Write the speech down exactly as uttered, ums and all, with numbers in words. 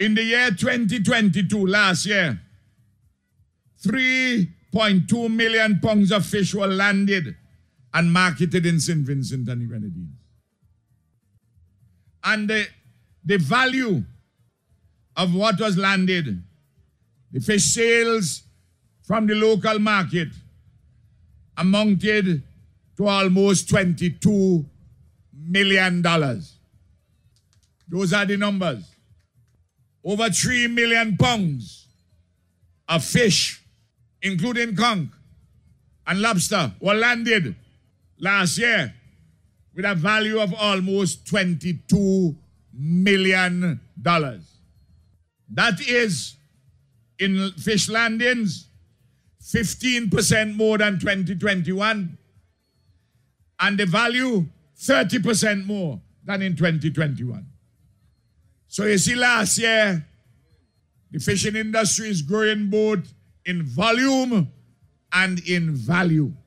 In the year twenty twenty-two, last year, three point two million pounds of fish were landed and marketed in Saint Vincent and the Grenadines. And the, the value of what was landed, the fish sales from the local market, amounted to almost twenty-two million dollars. Those are the numbers. Over three million pounds of fish, including conch and lobster, were landed last year with a value of almost twenty-two million dollars. That is, in fish landings, fifteen percent more than twenty twenty-one, and the value thirty percent more than in twenty twenty-one. So you see, last year, the fishing industry is growing both in volume and in value.